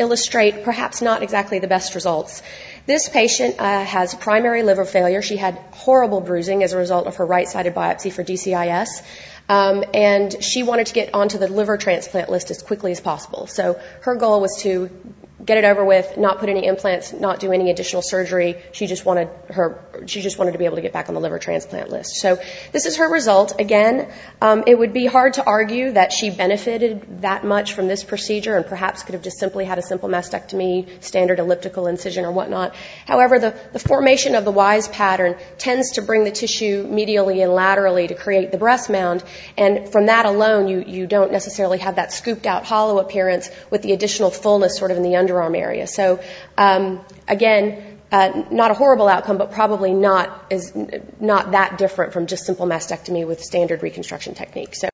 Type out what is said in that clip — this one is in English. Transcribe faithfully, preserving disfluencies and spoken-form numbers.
illustrate perhaps not exactly the best results. This patient uh, has primary liver failure. She had horrible bruising as a result of her right-sided biopsy for D C I S. Um, and she wanted to get onto the liver transplant list as quickly as possible. So her goal was to get it over with, not put any implants, not do any additional surgery. She just wanted her, she just wanted to be able to get back on the liver transplant list. So this is her result. Again, um, it would be hard to argue that she benefited that much from this procedure and perhaps could have just simply had a simple mastectomy, standard elliptical incision or whatnot. However, the, the formation of the WISE pattern tends to bring the tissue medially and laterally to create the breast mound. And from that alone, you, you don't necessarily have that scooped out hollow appearance with the additional fullness sort of in the underarm area. So, um, again, uh, not a horrible outcome, but probably not is not that different from just simple mastectomy with standard reconstruction techniques. So